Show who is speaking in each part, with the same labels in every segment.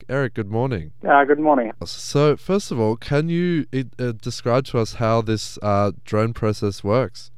Speaker 1: Eric, good morning.
Speaker 2: Good morning.
Speaker 1: So, first of all, can you describe to us how this drone process works?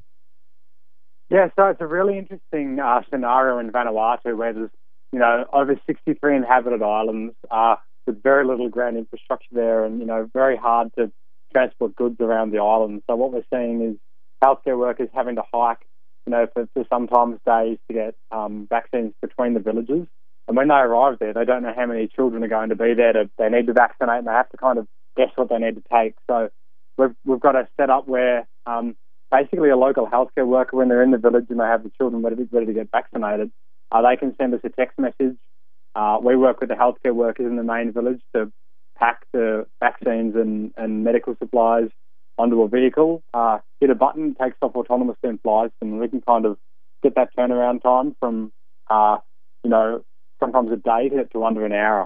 Speaker 2: Yeah, so it's a really interesting scenario in Vanuatu where there's, over 63 inhabited islands with very little ground infrastructure there and, very hard to transport goods around the island. So what we're seeing is healthcare workers having to hike, for sometimes days to get vaccines between the villages. And when they arrive there, they don't know how many children are going to be there. They need to vaccinate and they have to kind of guess what they need to take. So we've got a setup where basically a local healthcare worker, when they're in the village and they have the children ready to get vaccinated, they can send us a text message. We work with the healthcare workers in the main village to pack the vaccines and medical supplies onto a vehicle, hit a button, takes off autonomously and flies, and we can kind of get that turnaround time from, sometimes a day to under an hour.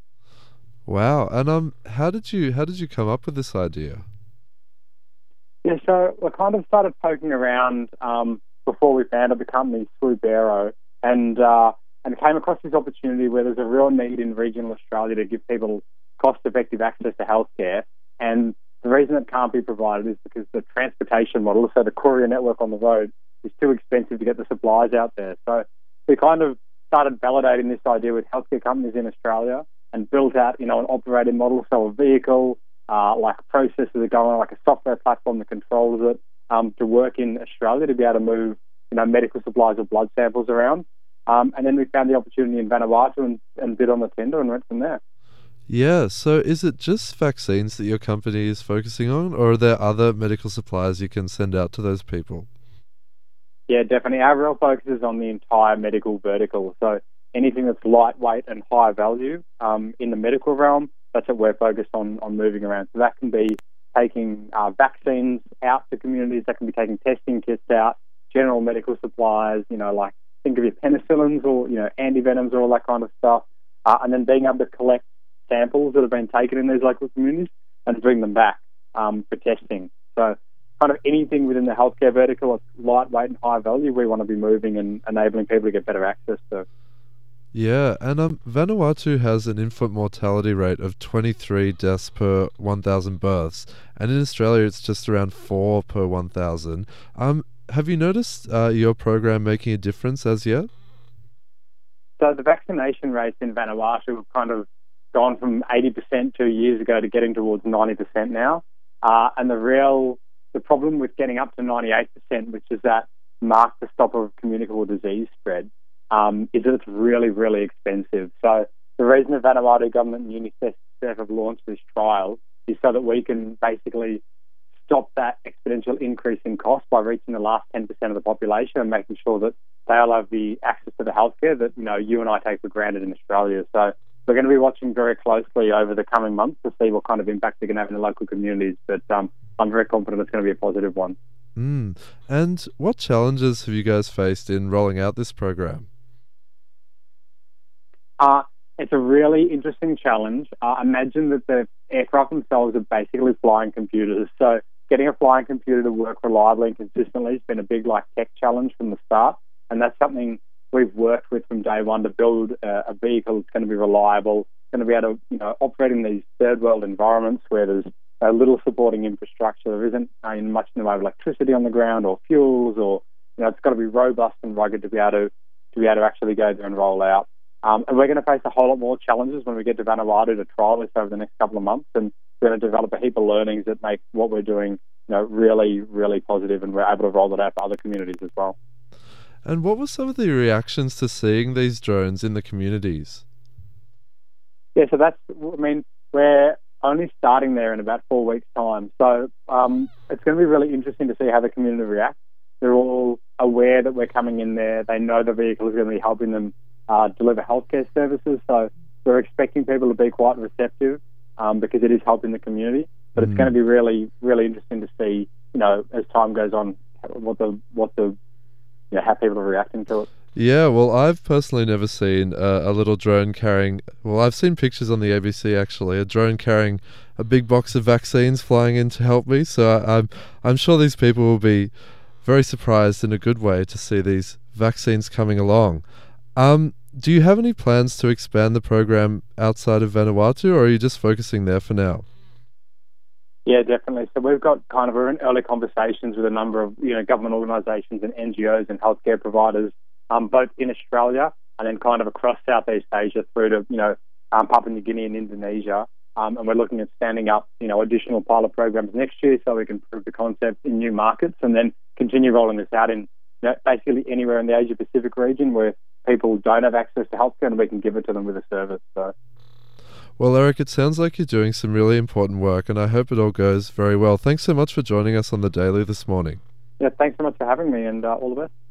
Speaker 1: Wow! And how did you come up with this idea?
Speaker 2: Yeah, so we kind of started poking around before we founded the company, Swoop Aero, and came across this opportunity where there's a real need in regional Australia to give people cost-effective access to healthcare. And the reason it can't be provided is because the transportation model, so the courier network on the road, is too expensive to get the supplies out there. So we kind of started validating this idea with healthcare companies in Australia and built out, an operating model, so a vehicle, like processes that go on, like a software platform that controls it, to work in Australia to be able to move, medical supplies or blood samples around. And then we found the opportunity in Vanuatu and bid on the tender and went from there.
Speaker 1: Yeah, so is it just vaccines that your company is focusing on, or are there other medical supplies you can send out to those people?
Speaker 2: Yeah, definitely. Our real focus is on the entire medical vertical. So anything that's lightweight and high value in the medical realm, that's what we're focused on moving around. So that can be taking vaccines out to communities, that can be taking testing kits out, general medical supplies, like think of your penicillins or, antivenoms or all that kind of stuff, and then being able to collect samples that have been taken in these local communities and bring them back for testing. So kind of anything within the healthcare vertical that's lightweight and high value, we want to be moving and enabling people to get better access to.
Speaker 1: Yeah, and Vanuatu has an infant mortality rate of 23 deaths per 1,000 births, and in Australia it's just around 4 per 1,000. Have you noticed your program making a difference as yet?
Speaker 2: So the vaccination rates in Vanuatu have kind of gone from 80% 2 years ago to getting towards 90% now. And the problem with getting up to 98%, which is that mark the stop of communicable disease spread, is that it's really, really expensive. So the reason the Vanuatu government and UNICEF have launched this trial is so that we can basically stop that exponential increase in cost by reaching the last 10% of the population and making sure that they all have the access to the healthcare that you and I take for granted in Australia. So we're going to be watching very closely over the coming months to see what kind of impact they're going to have in the local communities. But I'm very confident it's going to be a positive one.
Speaker 1: And what challenges have you guys faced in rolling out this program?
Speaker 2: It's a really interesting challenge. Imagine that the aircraft themselves are basically flying computers. So getting a flying computer to work reliably and consistently has been a big tech challenge from the start. And that's something we've worked with from day one to build a vehicle that's going to be reliable, going to be able to operate in these third world environments where there's little supporting infrastructure. There isn't much in the way of electricity on the ground or fuels, or it's got to be robust and rugged to be able to actually go there and roll out. And we're going to face a whole lot more challenges when we get to Vanuatu to trial this over the next couple of months, and we're going to develop a heap of learnings that make what we're doing really, really positive, and we're able to roll it out for other communities as well.
Speaker 1: And what were some of the reactions to seeing these drones in the communities?
Speaker 2: Yeah, so we're only starting there in about 4 weeks' time. So it's going to be really interesting to see how the community reacts. They're all aware that we're coming in there. They know the vehicle is going to be helping them deliver healthcare services. So we're expecting people to be quite receptive because it is helping the community. But it's going to be really, really interesting to see, as time goes on, how people are reacting to it.
Speaker 1: Yeah, well, I've personally never seen a little drone carrying... Well, I've seen pictures on the ABC, actually, a drone carrying a big box of vaccines flying in to help me. So I'm sure these people will be very surprised in a good way to see these vaccines coming along. Do you have any plans to expand the program outside of Vanuatu, or are you just focusing there for now?
Speaker 2: Yeah, definitely. So we've got kind of we're in early conversations with a number of government organisations and NGOs and healthcare providers, both in Australia and then kind of across Southeast Asia through to Papua New Guinea and Indonesia. And we're looking at standing up additional pilot programs next year so we can prove the concept in new markets and then continue rolling this out in basically anywhere in the Asia Pacific region where people don't have access to healthcare and we can give it to them with a service. So.
Speaker 1: Well, Eric, it sounds like you're doing some really important work, and I hope it all goes very well. Thanks so much for joining us on The Daily this morning.
Speaker 2: Yeah, thanks so much for having me, and all the best.